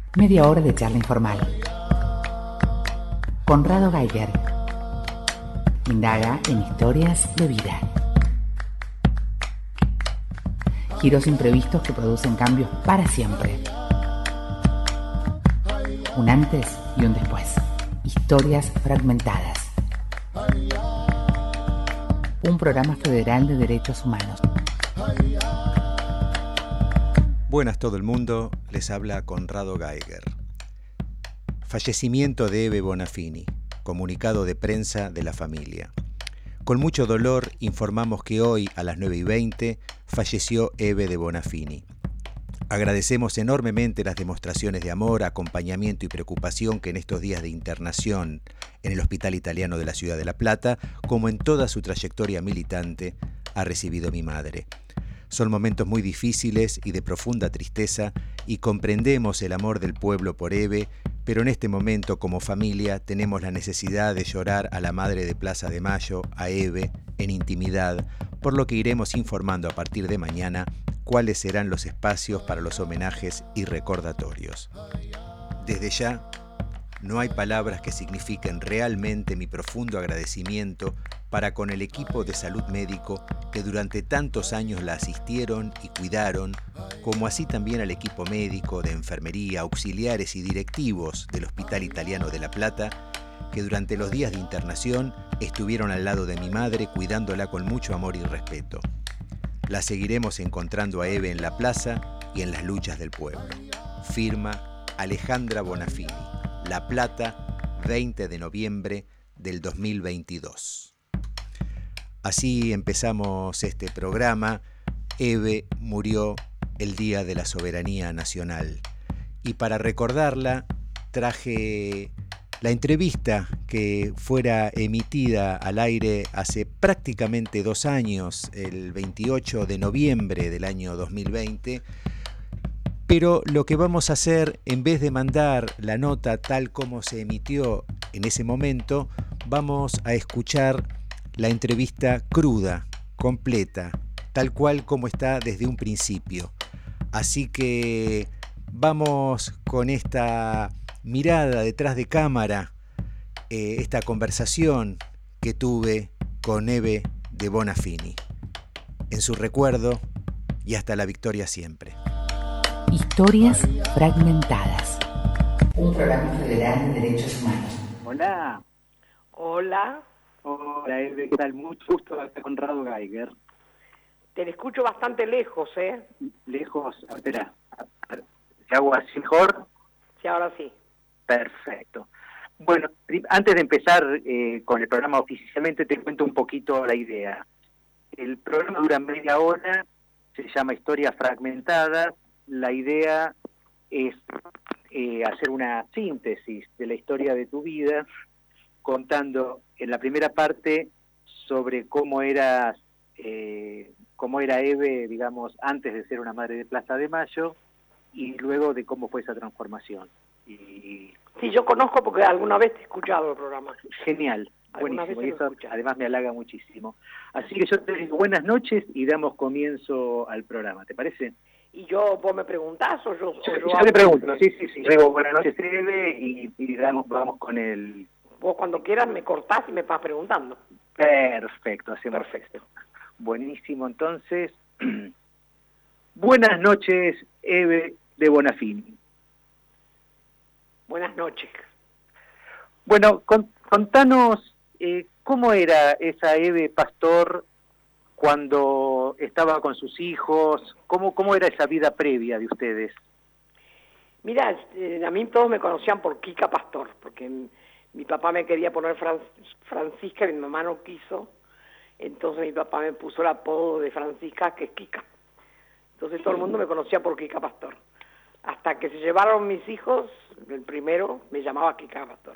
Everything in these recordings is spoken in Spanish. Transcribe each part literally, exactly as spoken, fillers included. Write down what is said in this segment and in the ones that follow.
Media hora de charla informal. Conrado Geiger indaga en historias de vida. Giros imprevistos que producen cambios para siempre. Un antes y un después. Historias fragmentadas. Un programa federal de derechos humanos. Buenas todo el mundo, les habla Conrado Geiger. Fallecimiento de Eve Bonafini, comunicado de prensa de la familia. Con mucho dolor informamos que hoy a las nueve y veinte falleció Eve de Bonafini. Agradecemos enormemente las demostraciones de amor, acompañamiento y preocupación que en estos días de internación en el Hospital Italiano de la Ciudad de La Plata, como en toda su trayectoria militante, ha recibido mi madre. Son momentos muy difíciles y de profunda tristeza y comprendemos el amor del pueblo por Eve, pero en este momento como familia tenemos la necesidad de llorar a la madre de Plaza de Mayo, a Eve, en intimidad, por lo que iremos informando a partir de mañana cuáles serán los espacios para los homenajes y recordatorios. Desde ya, no hay palabras que signifiquen realmente mi profundo agradecimiento para con el equipo de salud médico que durante tantos años la asistieron y cuidaron, como así también al equipo médico, de enfermería, auxiliares y directivos del Hospital Italiano de La Plata, que durante los días de internación estuvieron al lado de mi madre cuidándola con mucho amor y respeto. La seguiremos encontrando a Eve en la plaza y en las luchas del pueblo. Firma Alejandra Bonafini, La Plata, veinte de noviembre del dos mil veintidós. Así empezamos este programa. Eve murió el día de la soberanía nacional. Y para recordarla, traje la entrevista que fuera emitida al aire hace prácticamente dos años, el veintiocho de noviembre del año dos mil veinte. Pero lo que vamos a hacer, en vez de mandar la nota tal como se emitió en ese momento, vamos a escuchar la entrevista cruda, completa, tal cual como está desde un principio. Así que vamos con esta mirada detrás de cámara, eh, esta conversación que tuve con Eve de Bonafini. En su recuerdo y hasta la victoria siempre. Historias fragmentadas. Un programa federal de derechos humanos. Hola. Hola. Hola, Eve, ¿qué tal? Mucho gusto, acá Conrado Geiger. Te escucho bastante lejos, ¿eh? Lejos, espera, ¿se hago así mejor? Sí, ahora sí. Perfecto. Bueno, antes de empezar eh, con el programa oficialmente, te cuento un poquito la idea. El programa dura media hora, se llama Historias Fragmentadas. La idea es eh, hacer una síntesis de la historia de tu vida, contando en la primera parte sobre cómo eras, eh, cómo era Eve, digamos, antes de ser una madre de Plaza de Mayo, y luego de cómo fue esa transformación. Y... Sí, yo conozco porque alguna vez te he escuchado el programa. Genial, Alguna buenísimo, vez y eso escuchado. además me halaga muchísimo. Así que yo te digo buenas noches y damos comienzo al programa, ¿te parece? ¿Y yo, vos me preguntás o yo...? Yo, o yo yo te pregunto, sí, sí, sí. Luego, buenas noches, Eve, y, y damos, vamos con el... Vos cuando quieras me cortás y me vas preguntando. Perfecto, hacemos Perfecto. esto. Buenísimo, entonces. Buenas noches, Eve de Bonafini. Buenas noches. Bueno, con, contanos eh, cómo era esa Eve Pastor cuando estaba con sus hijos, cómo, cómo era esa vida previa de ustedes. Mira, eh, a mí todos me conocían por Kika Pastor, porque mi, mi papá me quería poner Fran, Francisca y mi mamá no quiso, entonces mi papá me puso el apodo de Francisca, que es Kika. Entonces todo el mundo me conocía por Kika Pastor. Hasta que se llevaron mis hijos, el primero me llamaba Kika Pastor.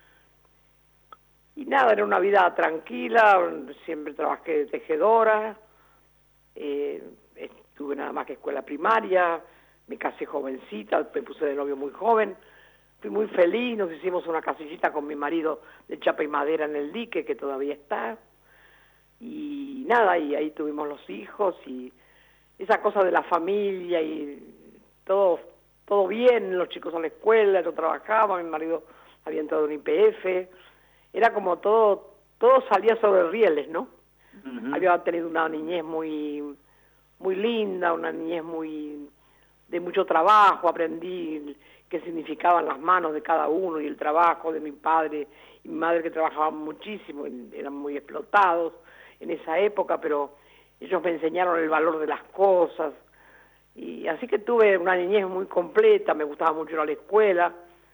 Y nada, era una vida tranquila, siempre trabajé de tejedora, eh, estuve nada más que escuela primaria, me casé jovencita, me puse de novio muy joven, fui muy feliz, nos hicimos una casillita con mi marido de chapa y madera en el dique, que todavía está, y nada, y ahí tuvimos los hijos, y esa cosa de la familia, y todo, todo bien, los chicos a la escuela, yo trabajaba, mi marido había entrado en I P F, era como todo, todo salía sobre rieles, ¿no? Uh-huh. Había tenido una niñez muy, muy linda, una niñez muy de mucho trabajo, aprendí qué significaban las manos de cada uno y el trabajo de mi padre y mi madre, que trabajaban muchísimo, eran muy explotados en esa época, pero ellos me enseñaron el valor de las cosas, y así que tuve una niñez muy completa, me gustaba mucho ir a la escuela,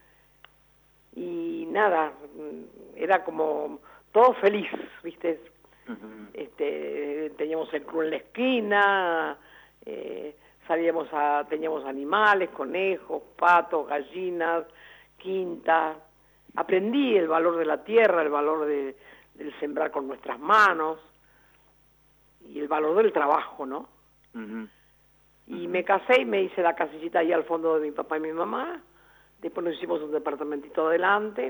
y nada, era como todo feliz, ¿viste? Uh-huh. Este, teníamos el club en la esquina, eh, salíamos a, teníamos animales, conejos, patos, gallinas, quinta. Aprendí el valor de la tierra, el valor de, del sembrar con nuestras manos y el valor del trabajo, ¿no? Uh-huh. Y uh-huh. me casé y me hice la casillita ahí al fondo de mi papá y mi mamá. Después nos hicimos un departamentito adelante.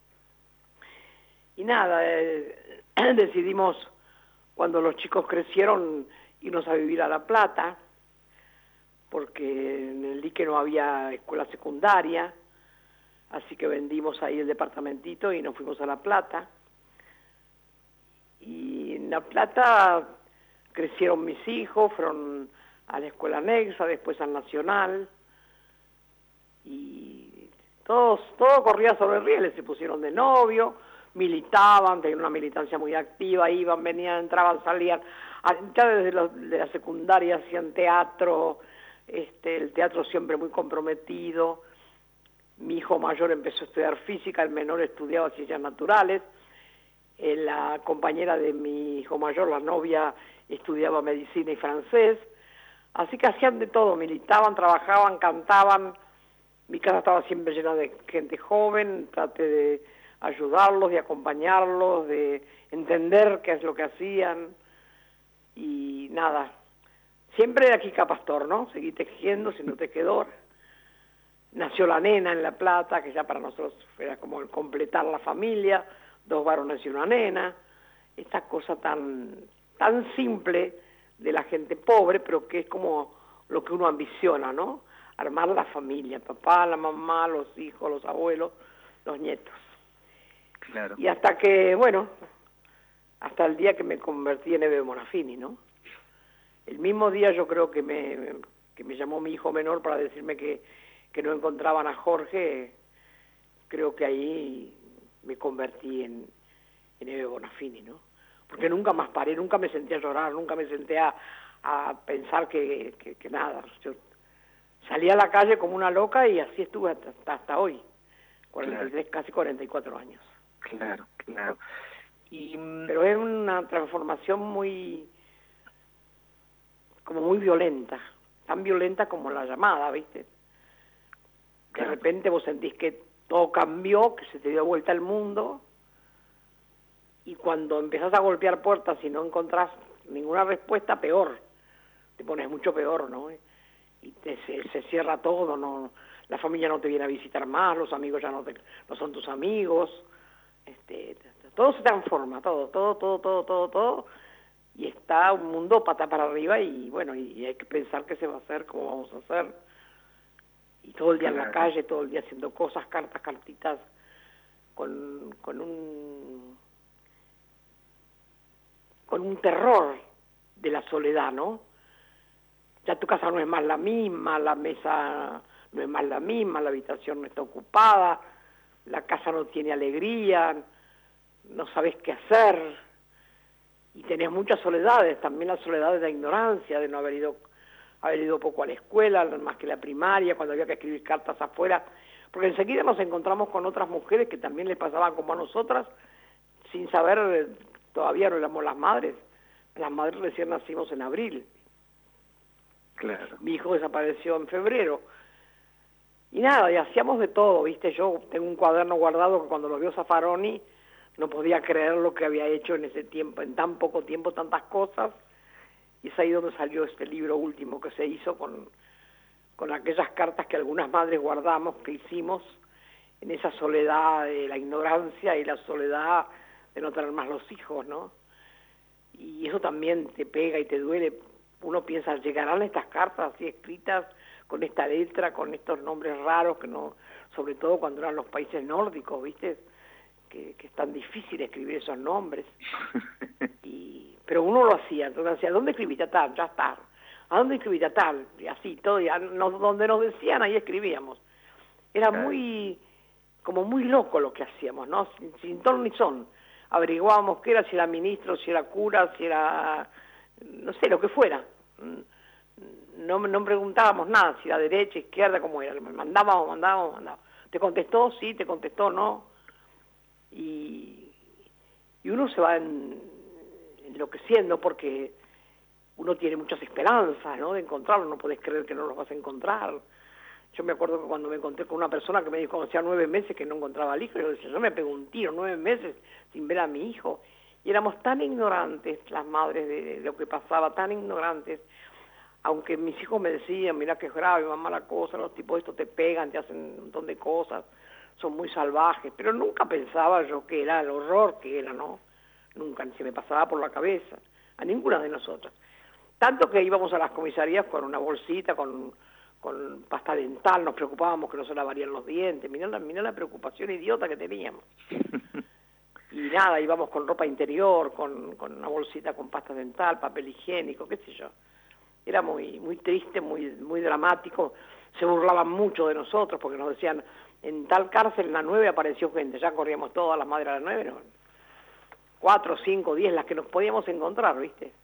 Y nada, eh, decidimos, cuando los chicos crecieron, irnos a vivir a La Plata, porque en el dique no había escuela secundaria, así que vendimos ahí el departamentito y nos fuimos a La Plata. Y en La Plata crecieron mis hijos, fueron a la escuela anexa, después al Nacional, y todos, todo corría sobre rieles, se pusieron de novio, militaban, tenían una militancia muy activa, iban, venían, entraban, salían, ya desde la, de la secundaria hacían teatro, este, el teatro siempre muy comprometido. Mi hijo mayor empezó a estudiar física, el menor estudiaba ciencias naturales, eh, la compañera de mi hijo mayor, la novia, estudiaba medicina y francés, así que hacían de todo, militaban, trabajaban, cantaban. Mi casa estaba siempre llena de gente joven, traté de ayudarlos, de acompañarlos, de entender qué es lo que hacían, y nada, siempre de aquí Pastor, ¿no? Seguí tejiendo, siendo tejedor. Nació la nena en La Plata, que ya para nosotros era como el completar la familia, dos varones y una nena, esta cosa tan, tan simple de la gente pobre, pero que es como lo que uno ambiciona, ¿no? Armar la familia, papá, la mamá, los hijos, los abuelos, los nietos. Claro. Y hasta que, bueno, hasta el día que me convertí en Eve Bonafini, ¿no? El mismo día yo creo que me, que me llamó mi hijo menor para decirme que, que no encontraban a Jorge, creo que ahí me convertí en, en Eve Bonafini, ¿no? Porque nunca más paré, nunca me senté a llorar, nunca me senté a, a pensar que, que, que nada. Yo salí a la calle como una loca y así estuve hasta, hasta hoy, cuarenta y tres, claro. Casi cuarenta y cuatro años. Claro, claro. Y, pero es una transformación muy, como muy violenta, tan violenta como la llamada, ¿viste? De repente vos sentís que todo cambió, que se te dio vuelta el mundo, y cuando empezás a golpear puertas y no encontrás ninguna respuesta, peor, te pones mucho peor, ¿no? Y te, se, se cierra todo, no, la familia no te viene a visitar más, los amigos ya no, te, no son tus amigos, este, todo se transforma, todo, todo, todo, todo, todo, todo, y está un mundo pata para arriba, y bueno, y, y hay que pensar qué se va a hacer, cómo vamos a hacer, y todo el día en la calle, todo el día haciendo cosas, cartas, cartitas, con, con un con un terror de la soledad, ¿no? Ya tu casa no es más la misma, la mesa no es más la misma, la habitación no está ocupada, la casa no tiene alegría, no sabes qué hacer, y tenés muchas soledades, también la soledad de la ignorancia, de no haber ido, haber ido poco a la escuela, más que la primaria, cuando había que escribir cartas afuera, porque enseguida nos encontramos con otras mujeres que también les pasaban como a nosotras, sin saber, todavía no éramos las madres, las madres recién nacimos en abril. Claro. Mi hijo desapareció en febrero. Y nada, y hacíamos de todo, ¿viste? Yo tengo un cuaderno guardado que cuando lo vio Zaffaroni no podía creer lo que había hecho en ese tiempo, en tan poco tiempo, tantas cosas. Y es ahí donde salió este libro último que se hizo con, con aquellas cartas que algunas madres guardamos, que hicimos en esa soledad de la ignorancia y la soledad de no tener más los hijos, ¿no? Y eso también te pega y te duele. Uno piensa, ¿llegarán estas cartas así escritas con esta letra, con estos nombres raros, que no, sobre todo cuando eran los países nórdicos, ¿viste? Que, que es tan difícil escribir esos nombres. Y, pero uno lo hacía, entonces decía, ¿dónde escribiste tal? Ya está. ¿A dónde escribiste tal? Y así, todo, y a, no, donde nos decían, ahí escribíamos. Era Claro. muy, como muy loco lo que hacíamos, ¿no? Sin, sin ton ni son. Averiguábamos qué era, si era ministro, si era cura, si era, no sé, lo que fuera. No, no preguntábamos nada, si era derecha, izquierda, cómo era. Mandábamos, mandábamos, mandábamos. ¿Te contestó? Sí, te contestó, no. Y, y uno se va en, enloqueciendo porque uno tiene muchas esperanzas, ¿no? De encontrarlo, no podés creer que no los vas a encontrar. Yo me acuerdo que cuando me encontré con una persona que me dijo, hacía nueve meses que no encontraba al hijo, yo decía, yo me pego un tiro, nueve meses sin ver a mi hijo. Y éramos tan ignorantes, las madres, de, de lo que pasaba, tan ignorantes. Aunque mis hijos me decían, mira que es grave, mamá, la cosa, los tipos estos te pegan, te hacen un montón de cosas, son muy salvajes, pero nunca pensaba yo que era el horror que era, ¿no? Nunca, ni se me pasaba por la cabeza, a ninguna de nosotras. Tanto que íbamos a las comisarías con una bolsita, con, con pasta dental, nos preocupábamos que no se lavarían los dientes, mirá la, mirá la preocupación idiota que teníamos. Y nada, íbamos con ropa interior, con, con una bolsita con pasta dental, papel higiénico, qué sé yo. Era muy muy triste, muy muy dramático. Se burlaban mucho de nosotros porque nos decían, en tal cárcel, en la nueve apareció gente, ya corríamos todas las madres a la nueve, ¿no? Cuatro, cinco, diez, las que nos podíamos encontrar, ¿viste?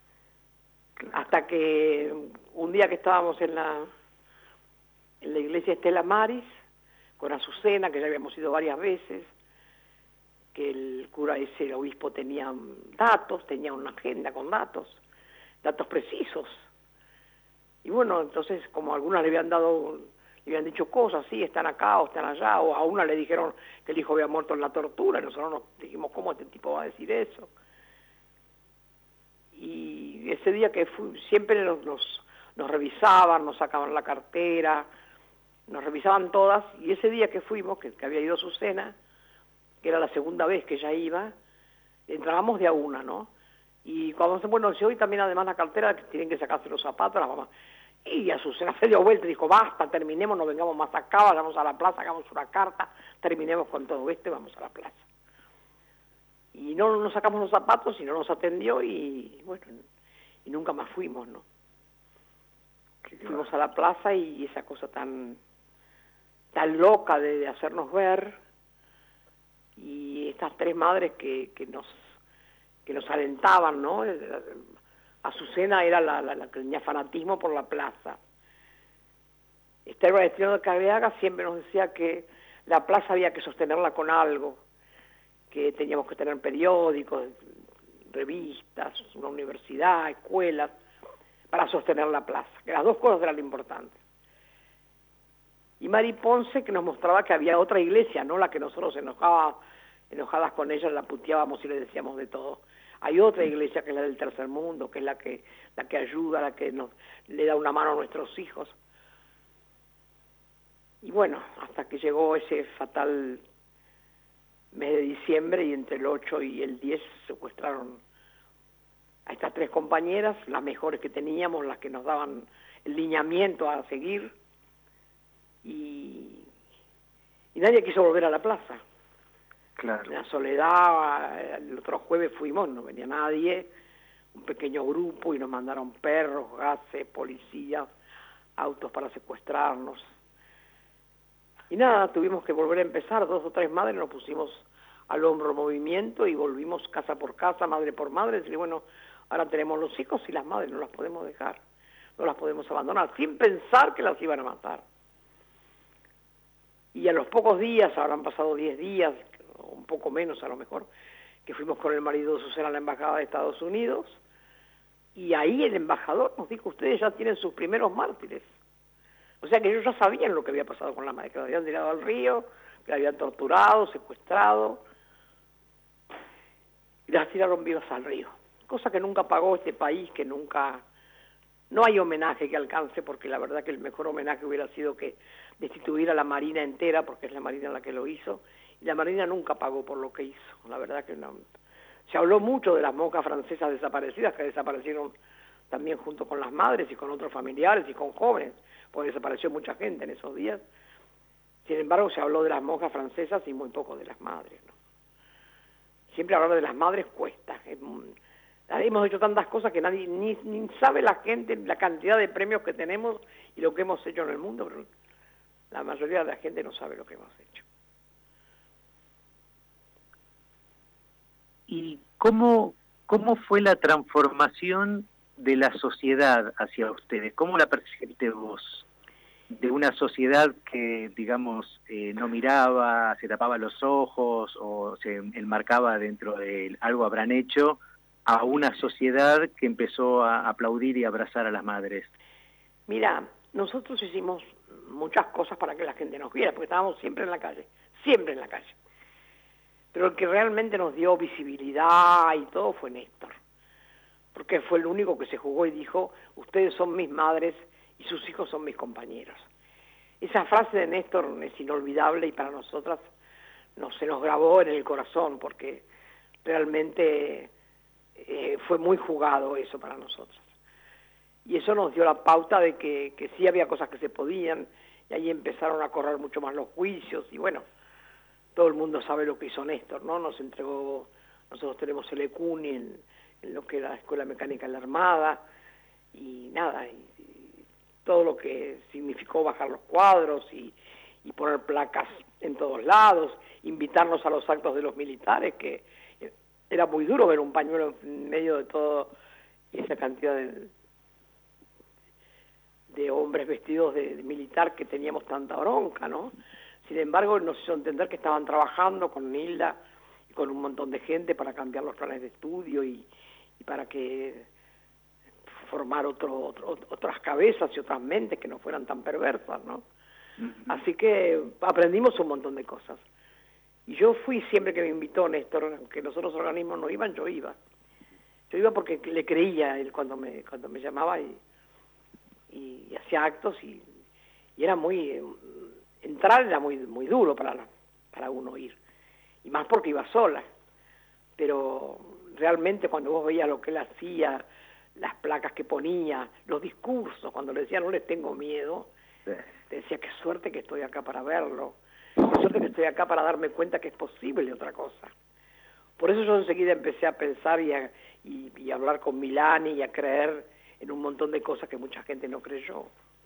Hasta que un día que estábamos en la, en la iglesia Estela Maris, con Azucena, que ya habíamos ido varias veces, que el cura ese, el obispo, tenía datos, tenía una agenda con datos, datos precisos. Y bueno, entonces, como algunas le habían dado, le habían dicho cosas, sí, están acá o están allá, o a una le dijeron que el hijo había muerto en la tortura, y nosotros nos dijimos, ¿cómo este tipo va a decir eso? Y ese día que fui, siempre nos, nos, nos revisaban, nos sacaban la cartera, nos revisaban todas, y ese día que fuimos, que, que había ido Azucena, que era la segunda vez que ella iba, entrábamos de a una, ¿no? Y cuando se bueno, si hoy también además la cartera, que tienen que sacarse los zapatos, las mamás. Y Azucena se dio vuelta y dijo, basta, terminemos, no vengamos más acá, vayamos a la plaza, hagamos una carta, terminemos con todo esto y vamos a la plaza. Y no nos sacamos los zapatos y no nos atendió y bueno, y nunca más fuimos, ¿no? Fuimos a la plaza y esa cosa tan, tan loca de, de hacernos ver, y estas tres madres que, que nos que nos alentaban, ¿no? Azucena era la, la, la que tenía fanatismo por la plaza. Esther Ballestero de Careaga siempre nos decía que la plaza había que sostenerla con algo, que teníamos que tener periódicos, revistas, una universidad, escuelas, para sostener la plaza, que las dos cosas eran importantes. Y Mari Ponce, que nos mostraba que había otra iglesia, no la que nosotros enojaba, enojadas con ella, la puteábamos y le decíamos de todo. Hay otra iglesia que es la del tercer mundo, que es la que la que ayuda, la que nos le da una mano a nuestros hijos. Y bueno, hasta que llegó ese fatal mes de diciembre, y entre el ocho y el diez secuestraron a estas tres compañeras, las mejores que teníamos, las que nos daban el lineamiento a seguir, y, y nadie quiso volver a la plaza. Claro. En la soledad, el otro jueves fuimos, no venía nadie, un pequeño grupo, y nos mandaron perros, gases, policías, autos para secuestrarnos. Y nada, tuvimos que volver a empezar, dos o tres madres nos pusimos al hombro movimiento y volvimos casa por casa, madre por madre, decir, bueno, ahora tenemos los hijos y las madres no las podemos dejar, no las podemos abandonar, sin pensar que las iban a matar. Y a los pocos días, habrán pasado diez días, un poco menos a lo mejor, que fuimos con el marido de Azucena a la embajada de Estados Unidos, y ahí el embajador nos dijo, ustedes ya tienen sus primeros mártires. O sea que ellos ya sabían lo que había pasado con la madre, que la habían tirado al río, que la habían torturado, secuestrado, y las tiraron vivas al río. Cosa que nunca pagó este país, que nunca... No hay homenaje que alcance, porque la verdad que el mejor homenaje hubiera sido que destituir a la Marina entera, porque es la Marina la que lo hizo, y la Marina nunca pagó por lo que hizo. La verdad que no. Se habló mucho de las monjas francesas desaparecidas, que desaparecieron también junto con las madres y con otros familiares y con jóvenes, porque desapareció mucha gente en esos días. Sin embargo, se habló de las monjas francesas y muy poco de las madres, ¿no? Siempre hablar de las madres cuesta. Es, hemos hecho tantas cosas que nadie ni, ni sabe la gente la cantidad de premios que tenemos y lo que hemos hecho en el mundo, pero la mayoría de la gente no sabe lo que hemos hecho. ¿Y cómo, cómo fue la transformación de la sociedad hacia ustedes? ¿Cómo la percibiste vos? De una sociedad que, digamos, eh, no miraba, se tapaba los ojos o se enmarcaba dentro de algo habrán hecho, a una sociedad que empezó a aplaudir y abrazar a las madres. Mira, nosotros hicimos muchas cosas para que la gente nos viera, porque estábamos siempre en la calle, siempre en la calle. Pero el que realmente nos dio visibilidad y todo fue Néstor, porque fue el único que se jugó y dijo, ustedes son mis madres y sus hijos son mis compañeros. Esa frase de Néstor es inolvidable y para nosotras no, se nos grabó en el corazón, porque realmente eh, fue muy jugado eso para nosotros. Y eso nos dio la pauta de que, que sí había cosas que se podían, y ahí empezaron a correr mucho más los juicios, y bueno, todo el mundo sabe lo que hizo Néstor, ¿no? Nos entregó, nosotros tenemos el ECUNI en, en lo que era la Escuela Mecánica en la Armada, y nada, y, y todo lo que significó bajar los cuadros y, y poner placas en todos lados, invitarnos a los actos de los militares, que era muy duro ver un pañuelo en medio de todo esa cantidad de, de hombres vestidos de, de militar, que teníamos tanta bronca, ¿no? Sin embargo, nos hizo entender que estaban trabajando con Nilda y con un montón de gente para cambiar los planes de estudio y, y para que formar otro, otro, otras cabezas y otras mentes que no fueran tan perversas, ¿no? Uh-huh. Así que aprendimos un montón de cosas. Y yo fui siempre que me invitó Néstor, aunque los otros organismos no iban, yo iba. Yo iba porque le creía a él cuando me, cuando me llamaba y, y, y hacía actos y, y era muy... Entrar era muy muy duro para, para uno ir, y más porque iba sola, pero realmente cuando vos veías lo que él hacía, las placas que ponía, los discursos, cuando le decía no les tengo miedo, te decía qué suerte que estoy acá para verlo, qué suerte que estoy acá para darme cuenta que es posible otra cosa. Por eso yo enseguida empecé a pensar y a, y, y a hablar con Milani y a creer en un montón de cosas que mucha gente no creyó.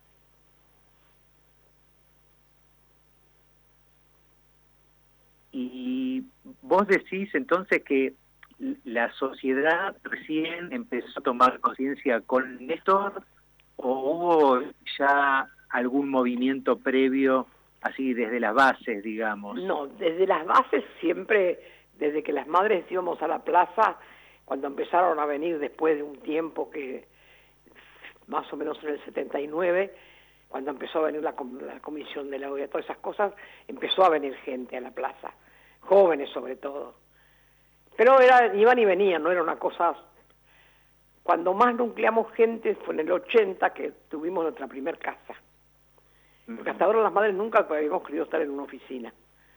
Y vos decís entonces que la sociedad recién empezó a tomar conciencia con Néstor, o hubo ya algún movimiento previo, así desde las bases, digamos. No, desde las bases siempre, desde que las madres íbamos a la plaza, cuando empezaron a venir después de un tiempo que, más o menos en el setenta y nueve, cuando empezó a venir la, la comisión de la O E A, todas esas cosas, empezó a venir gente a la plaza, jóvenes sobre todo. Pero era, iban y venían, no era una cosa... Cuando más nucleamos gente fue en el ochenta, que tuvimos nuestra primer casa. Porque hasta ahora las madres nunca habíamos querido estar en una oficina.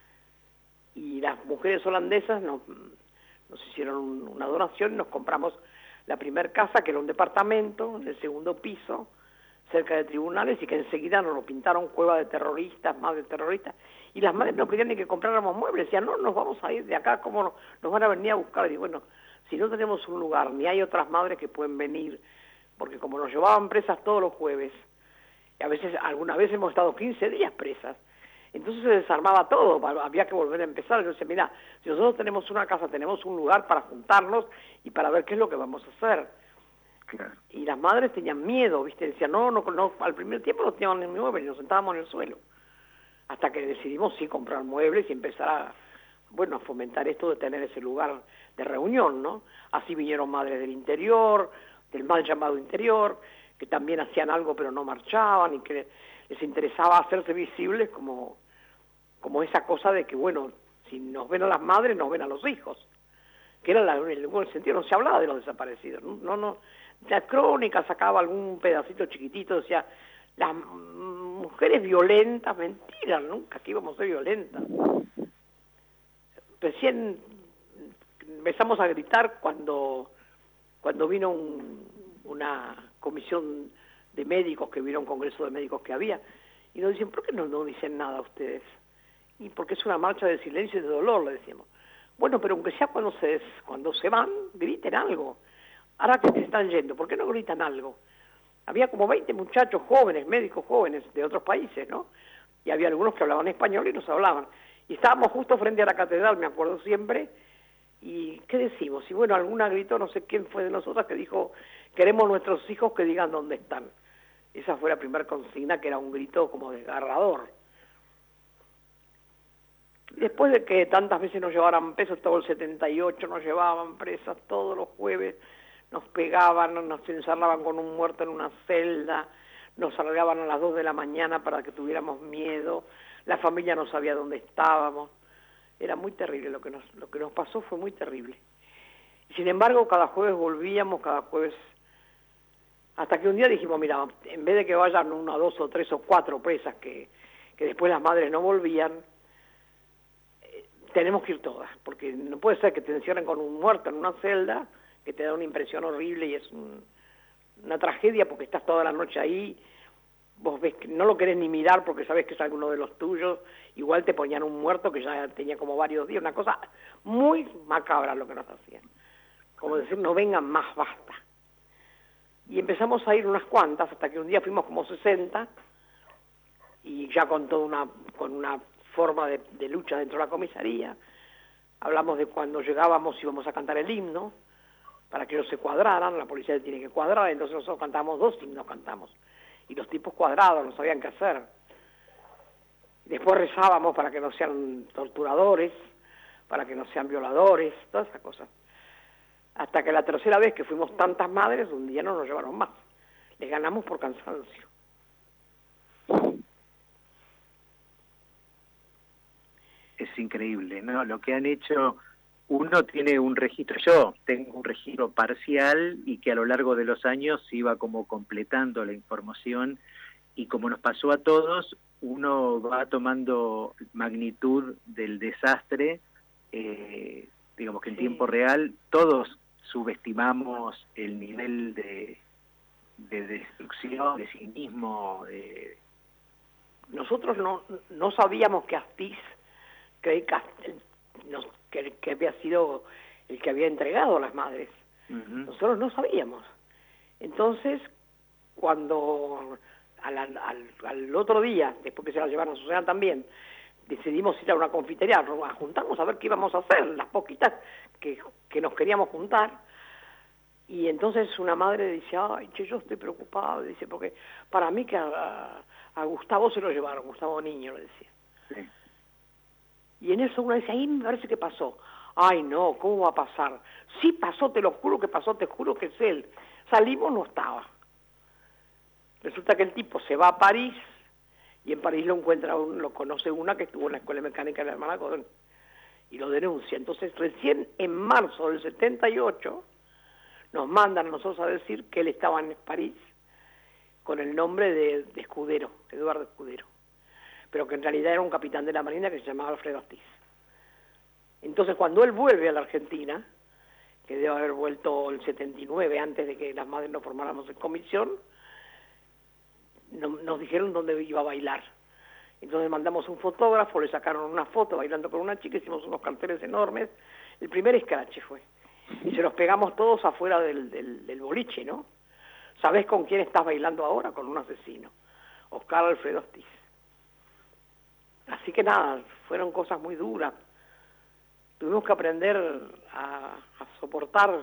Y las mujeres holandesas nos, nos hicieron una donación y nos compramos la primer casa, que era un departamento, en el segundo piso, cerca de tribunales, y que enseguida nos lo pintaron cueva de terroristas, más de terroristas, y las madres no querían ni que compráramos muebles, decían, no, nos vamos a ir de acá, ¿cómo no? Nos van a venir a buscar? Y digo, bueno, si no tenemos un lugar, ni hay otras madres que pueden venir, porque como nos llevaban presas todos los jueves, y a veces, algunas veces hemos estado quince días presas, entonces se desarmaba todo, había que volver a empezar. Yo decía, mira, si nosotros tenemos una casa, tenemos un lugar para juntarnos y para ver qué es lo que vamos a hacer. Claro. Y las madres tenían miedo, ¿viste? Decían, no, no, no, al primer tiempo no teníamos ni muebles, nos sentábamos en el suelo. Hasta que decidimos, sí, comprar muebles y empezar a, bueno, a fomentar esto de tener ese lugar de reunión, ¿no? Así vinieron madres del interior, del mal llamado interior, que también hacían algo pero no marchaban y que les interesaba hacerse visibles como, como esa cosa de que, bueno, si nos ven a las madres, nos ven a los hijos. Que era la, en el buen sentido, no se hablaba de los desaparecidos, no, no, no. La crónica sacaba algún pedacito chiquitito, decía, las mujeres violentas, mentira, nunca que íbamos a ser violentas. Recién empezamos a gritar cuando, cuando vino un, una comisión de médicos que vieron un congreso de médicos que había, y nos dicen, ¿por qué no, no dicen nada ustedes? Y porque es una marcha de silencio y de dolor, le decimos. Bueno, pero aunque sea cuando se, cuando se van, griten algo. Ahora que se están yendo, ¿por qué no gritan algo? Había como veinte muchachos jóvenes, médicos jóvenes de otros países, ¿no? Y había algunos que hablaban español y nos hablaban. Y estábamos justo frente a la catedral, me acuerdo siempre, y ¿qué decimos? Y bueno, alguna gritó, no sé quién fue de nosotras, que dijo, queremos nuestros hijos que digan dónde están. Esa fue la primera consigna, que era un grito como desgarrador. Después de que tantas veces nos llevaran presos, todo el setenta y ocho nos llevaban presas todos los jueves, nos pegaban, nos encerraban con un muerto en una celda, nos salgaban a las dos de la mañana para que tuviéramos miedo, la familia no sabía dónde estábamos. Era muy terrible lo que nos, lo que nos pasó, fue muy terrible. Y sin embargo, cada jueves volvíamos, cada jueves, hasta que un día dijimos, mira, en vez de que vayan una, dos o tres o cuatro presas que, que después las madres no volvían, eh, tenemos que ir todas, porque no puede ser que te encierren con un muerto en una celda, que te da una impresión horrible y es un, una tragedia porque estás toda la noche ahí, vos ves que no lo querés ni mirar porque sabes que es alguno de los tuyos, igual te ponían un muerto que ya tenía como varios días, una cosa muy macabra lo que nos hacían. Como decir, no vengan más, basta. Y empezamos a ir unas cuantas, hasta que un día fuimos como sesenta, y ya con toda una, con una forma de, de lucha dentro de la comisaría. Hablamos de cuando llegábamos íbamos a cantar el himno, para que ellos se cuadraran, la policía tiene que cuadrar, entonces nosotros cantamos dos himnos, cantamos. Y los tipos cuadrados, no sabían qué hacer. Después rezábamos para que no sean torturadores, para que no sean violadores, todas esas cosas. Hasta que la tercera vez que fuimos tantas madres, un día no nos llevaron más. Les ganamos por cansancio. Es increíble, ¿no? Lo que han hecho, uno tiene un registro, yo tengo un registro parcial y que a lo largo de los años iba como completando la información y como nos pasó a todos, uno va tomando magnitud del desastre, eh, digamos que en sí. Tiempo real todos subestimamos el nivel de, de destrucción, de cinismo. De... Nosotros no, no sabíamos que Astiz, que, nos, que, que había sido el que había entregado a las madres. Uh-huh. Nosotros no sabíamos. Entonces, cuando al, al, al otro día, después que se la llevaron a Susana también, decidimos ir a una confitería, a juntarnos a ver qué íbamos a hacer, las poquitas que, que nos queríamos juntar. Y entonces una madre dice, ay, che, yo estoy preocupada, dice, porque para mí que a, a Gustavo se lo llevaron, Gustavo Niño, le decía. Sí. Y en eso una dice, ahí me parece que pasó. Ay, no, ¿cómo va a pasar? Sí pasó, te lo juro que pasó, te juro que es él. Salimos, no estaba. Resulta que el tipo se va a París, y en París lo encuentra, un, lo conoce una que estuvo en la escuela mecánica de la hermana Godón, y lo denuncia. Entonces, recién en marzo del setenta y ocho, nos mandan a nosotros a decir que él estaba en París con el nombre de, de Escudero, Eduardo Escudero, pero que en realidad era un capitán de la Marina que se llamaba Alfredo Astiz. Entonces, cuando él vuelve a la Argentina, que debe haber vuelto el setenta y nueve, antes de que las madres nos formáramos en comisión, no, nos dijeron dónde iba a bailar. Entonces mandamos un fotógrafo, le sacaron una foto bailando con una chica, hicimos unos carteles enormes. El primer escrache fue. Y se los pegamos todos afuera del, del, del boliche, ¿no? ¿Sabés con quién estás bailando ahora? Con un asesino, Oscar Alfredo Astiz. Así que nada, fueron cosas muy duras. Tuvimos que aprender a, a soportar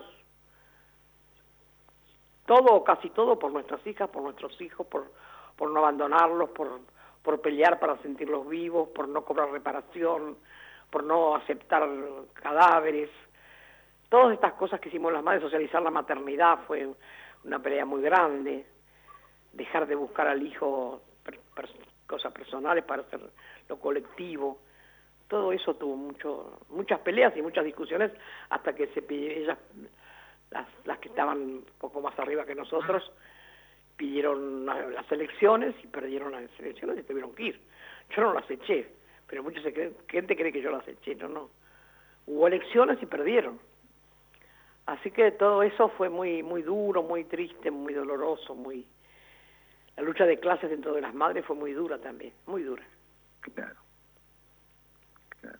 todo, casi todo, por nuestras hijas, por nuestros hijos, por, por no abandonarlos, por, por pelear para sentirlos vivos, por no cobrar reparación, por no aceptar cadáveres. Todas estas cosas que hicimos las madres, socializar la maternidad fue una pelea muy grande, dejar de buscar al hijo per, per, cosas personales para hacer lo colectivo. Todo eso tuvo mucho, muchas peleas y muchas discusiones hasta que se ellas, las, las que estaban un poco más arriba que nosotros, pidieron las elecciones y perdieron las elecciones y tuvieron que ir. Yo no las eché, pero mucha gente cree que yo las eché, no, no. Hubo elecciones y perdieron. Así que todo eso fue muy muy duro, muy triste, muy doloroso, muy... La lucha de clases dentro de las madres fue muy dura también, muy dura. Claro, claro.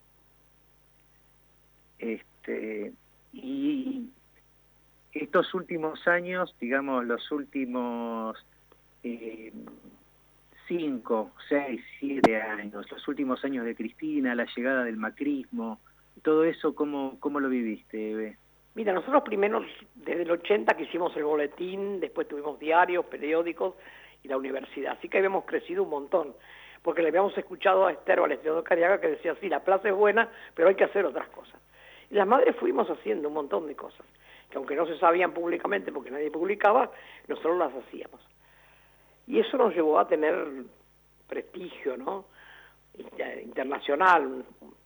Este, y estos últimos años, digamos, los últimos eh, cinco, seis, siete años, los últimos años de Cristina, la llegada del macrismo, todo eso, ¿cómo, cómo lo viviste, Eve? Mira, nosotros primero, desde el ochenta que hicimos el boletín, después tuvimos diarios, periódicos y la universidad, así que habíamos crecido un montón, porque le habíamos escuchado a Esther o al estudiante Cariaga que decía, sí, la plaza es buena, pero hay que hacer otras cosas. Y las madres fuimos haciendo un montón de cosas, que aunque no se sabían públicamente porque nadie publicaba, nosotros las hacíamos. Y eso nos llevó a tener prestigio, ¿no? Internacional.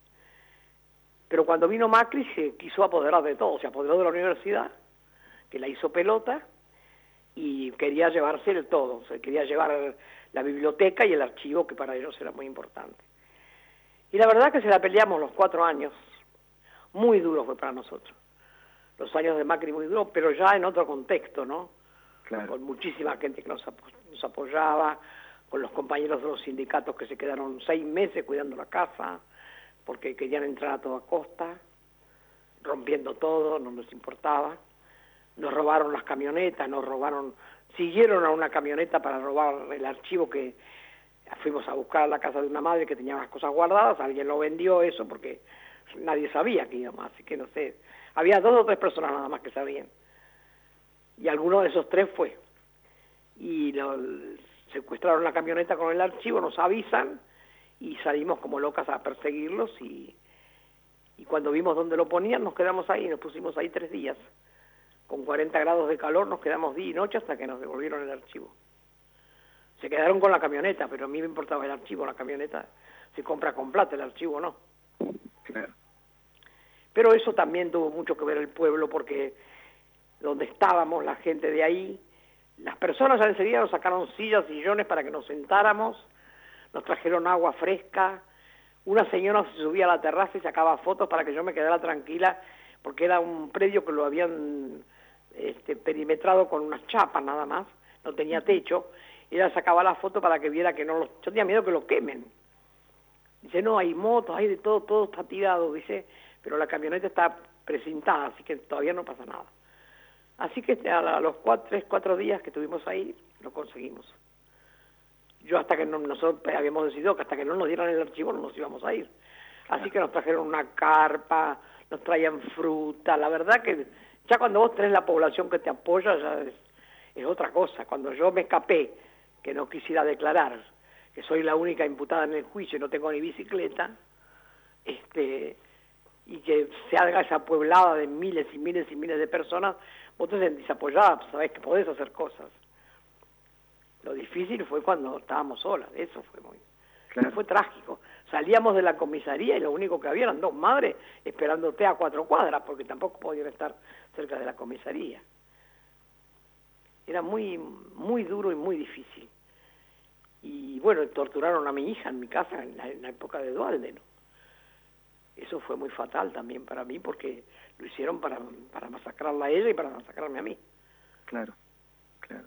Pero cuando vino Macri se quiso apoderar de todo, se apoderó de la universidad, que la hizo pelota, y quería llevarse el todo, o sea, quería llevar la biblioteca y el archivo, que para ellos era muy importante. Y la verdad que se la peleamos los cuatro años, muy duro fue para nosotros. Los años de Macri muy duros, pero ya en otro contexto, ¿no? Claro. Con muchísima gente que nos, apo nos apoyaba, con los compañeros de los sindicatos que se quedaron seis meses cuidando la casa, porque querían entrar a toda costa, rompiendo todo, no nos importaba. Nos robaron las camionetas, nos robaron, siguieron a una camioneta para robar el archivo que fuimos a buscar a la casa de una madre que tenía unas cosas guardadas, alguien lo vendió eso porque nadie sabía que íbamos, así que no sé, había dos o tres personas nada más que sabían. Y alguno de esos tres fue. Y lo, secuestraron la camioneta con el archivo, nos avisan, y salimos como locas a perseguirlos, y, y cuando vimos dónde lo ponían nos quedamos ahí, nos pusimos ahí tres días, con cuarenta grados de calor nos quedamos día y noche hasta que nos devolvieron el archivo. Se quedaron con la camioneta, pero a mí me importaba el archivo, la camioneta se compra con plata, el archivo no. Claro. Pero eso también tuvo mucho que ver el pueblo, porque donde estábamos, la gente de ahí, las personas ya enseguida nos sacaron sillas, sillones para que nos sentáramos, nos trajeron agua fresca, una señora se subía a la terraza y sacaba fotos para que yo me quedara tranquila, porque era un predio que lo habían este, perimetrado con unas chapas nada más, no tenía techo, y ella sacaba la foto para que viera que no los... Yo tenía miedo que lo quemen. Dice, no, hay motos, hay de todo, todo está tirado, dice, pero la camioneta está precintada, así que todavía no pasa nada. Así que a los cuatro, tres, cuatro días que estuvimos ahí, lo conseguimos. Yo hasta que no, nosotros habíamos decidido que hasta que no nos dieran el archivo no nos íbamos a ir. Así que nos trajeron una carpa, nos traían fruta, la verdad que ya cuando vos tenés la población que te apoya ya es, es otra cosa. Cuando yo me escapé, que no quisiera declarar, que soy la única imputada en el juicio y no tengo ni bicicleta, este, y que se haga esa pueblada de miles y miles y miles de personas, vos te sentís apoyada, sabés que podés hacer cosas. Lo difícil fue cuando estábamos solas, eso fue muy... Claro. Fue trágico. Salíamos de la comisaría y lo único que había eran dos madres esperándote a cuatro cuadras, porque tampoco podían estar cerca de la comisaría. Era muy, muy duro y muy difícil. Y bueno, torturaron a mi hija en mi casa en la, en la época de Duhalde, ¿no? Eso fue muy fatal también para mí, porque lo hicieron para, para masacrarla a ella y para masacrarme a mí. Claro, claro.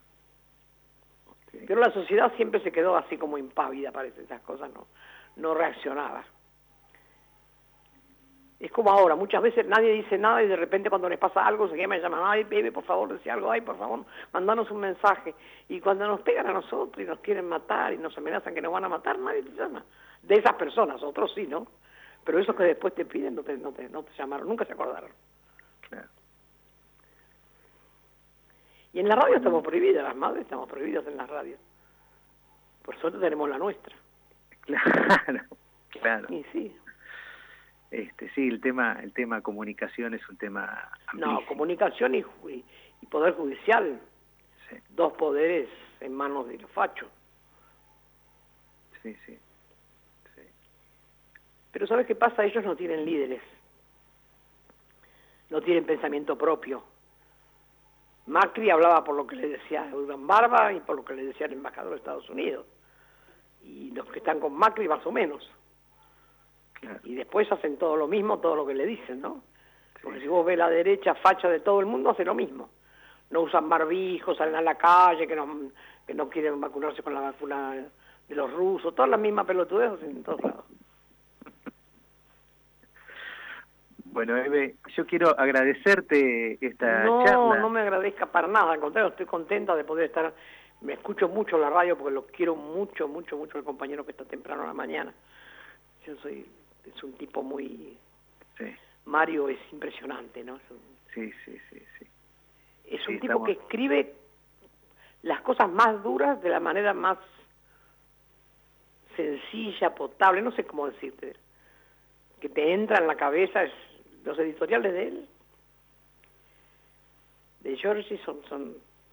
Okay. Pero la sociedad siempre se quedó así como impávida, parece, esas cosas no, no reaccionaba. Es como ahora, muchas veces nadie dice nada y de repente cuando les pasa algo se me llaman, ay, bebé, por favor, decía algo, ay, por favor, mandanos un mensaje. Y cuando nos pegan a nosotros y nos quieren matar y nos amenazan que nos van a matar, nadie te llama. De esas personas, otros sí, ¿no? Pero esos que después te piden no te, no te, no te llamaron, nunca se acordaron. Claro. Y en la radio estamos prohibidas, las madres estamos prohibidas en las radios. Por suerte tenemos la nuestra. Claro, claro. Y sí. Este, sí, el tema, el tema comunicación es un tema amplísimo. No, comunicación y, y, y poder judicial. Sí. Dos poderes en manos de los fachos. Sí, sí, sí. Pero ¿sabes qué pasa? Ellos no tienen líderes. No tienen pensamiento propio. Macri hablaba por lo que le decía Urban Barba y por lo que le decía el embajador de Estados Unidos. Y los que están con Macri más o menos. Claro. Y después hacen todo lo mismo, todo lo que le dicen, ¿no? Porque si vos ves la derecha facha de todo el mundo, hace lo mismo. No usan barbijos, salen a la calle, que no, que no quieren vacunarse con la vacuna de los rusos, todas las mismas pelotudeos en todos lados. Bueno, Eve, yo quiero agradecerte esta no, charla. No, no me agradezca para nada, al contrario, estoy contenta de poder estar, me escucho mucho la radio porque lo quiero mucho, mucho, mucho el compañero que está temprano a la mañana. Yo soy, es un tipo muy... Sí. Mario es impresionante, ¿no? Es un, sí, sí, sí, sí. Es sí, un tipo estamos... que escribe las cosas más duras de la manera más sencilla, potable, no sé cómo decirte, que te entra en la cabeza. Es, los editoriales de él, de Giorgi, son, son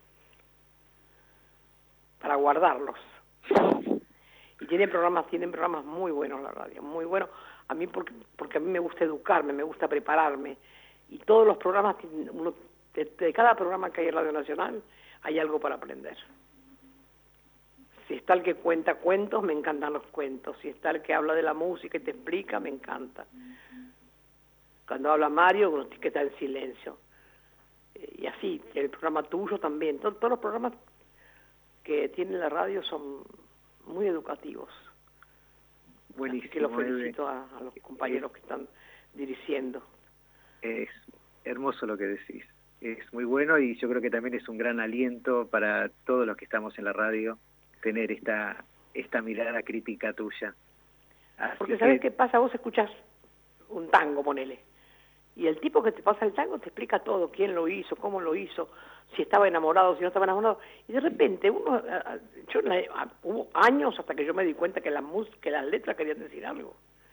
para guardarlos. Y tiene programas, tienen programas muy buenos la radio, muy buenos. A mí porque, porque a mí me gusta educarme, me gusta prepararme. Y todos los programas, uno, de, de cada programa que hay en Radio Nacional, hay algo para aprender. Si está el que cuenta cuentos, me encantan los cuentos. Si está el que habla de la música y te explica, me encanta. Cuando habla Mario, uno tiene que estar en silencio. Y así, el programa tuyo también. Todo, todos los programas que tiene la radio son muy educativos. Buenísimo. Así que los felicito a, a los compañeros que están dirigiendo. Es hermoso lo que decís. Es muy bueno y yo creo que también es un gran aliento para todos los que estamos en la radio tener esta esta mirada crítica tuya. Así Porque ¿sabes que... qué pasa? Vos escuchás un tango, ponele, y el tipo que te pasa el tango te explica todo, quién lo hizo, cómo lo hizo, si estaba enamorado, si no estaba enamorado, y de repente uno, yo hubo años hasta que yo me di cuenta que, la mus, que las letras querían decir algo.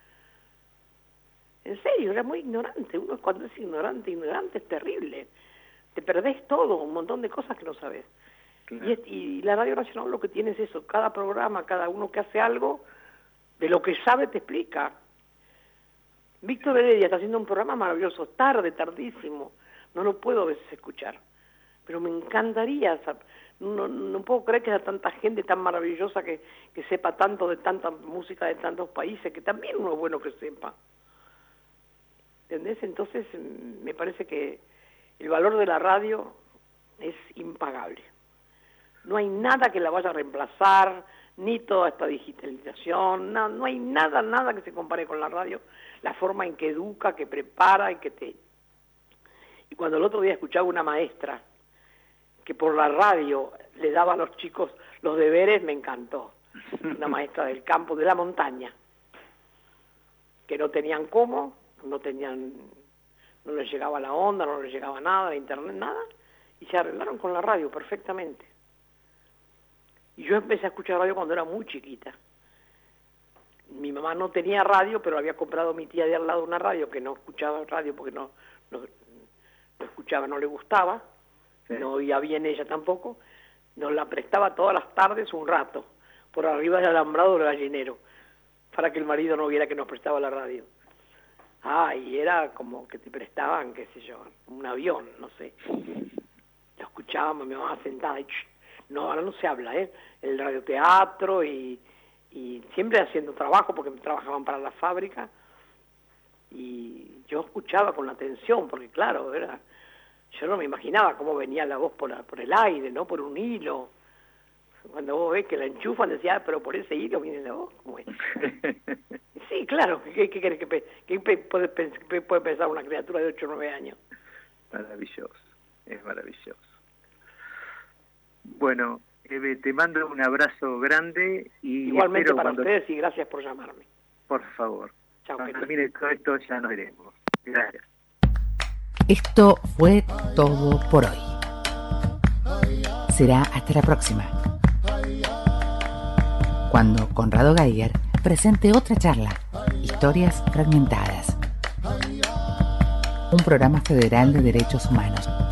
En serio, era muy ignorante. Uno cuando es ignorante, ignorante es terrible. Te perdés todo, un montón de cosas que no sabes. Claro. Y, es, y la Radio Nacional lo que tiene es eso, cada programa, cada uno que hace algo, de lo que sabe te explica. Víctor Heredia está haciendo un programa maravilloso, tarde, tardísimo, no lo puedo a veces escuchar, pero me encantaría, no, no puedo creer que haya tanta gente tan maravillosa que, que sepa tanto de tanta música de tantos países, que también uno es bueno que sepa. ¿Entendés? Entonces me parece que el valor de la radio es impagable. No hay nada que la vaya a reemplazar, ni toda esta digitalización, no, no hay nada, nada que se compare con la radio, la forma en que educa, que prepara y que te... Y cuando el otro día escuchaba una maestra que por la radio le daba a los chicos los deberes, me encantó. Una maestra del campo, de la montaña, que no tenían cómo, no tenían, no les llegaba la onda, no les llegaba nada, la internet, nada, y se arreglaron con la radio perfectamente. Y yo empecé a escuchar radio cuando era muy chiquita. Mi mamá no tenía radio, pero había comprado mi tía de al lado una radio que no escuchaba radio porque no, no, no escuchaba, no le gustaba, sí. No oía bien ella tampoco. Nos la prestaba todas las tardes un rato, por arriba del alambrado del gallinero, para que el marido no viera que nos prestaba la radio. Ah, y era como que te prestaban, qué sé yo, un avión, no sé. Lo escuchábamos, mi mamá sentada y... No, ahora no se habla, ¿eh? El radioteatro y, y siempre haciendo trabajo porque trabajaban para la fábrica y yo escuchaba con atención porque claro, era, yo no me imaginaba cómo venía la voz por, la, por el aire, ¿no? Por un hilo. Cuando vos ves que la enchufan decía, ah, pero por ese hilo viene la voz, ¿cómo es? Sí, claro, ¿qué, qué, qué, qué, qué puede, puede pensar una criatura de ocho o nueve años? Maravilloso, es maravilloso. Bueno, Eve, te mando un abrazo grande y igualmente para cuando... ustedes y gracias por llamarme. Por favor. Chao. Cuando termine todo esto ya nos veremos. Gracias. Esto fue todo por hoy. Será hasta la próxima, cuando Conrado Geiger presente otra charla, Historias Fragmentadas, un programa federal de derechos humanos.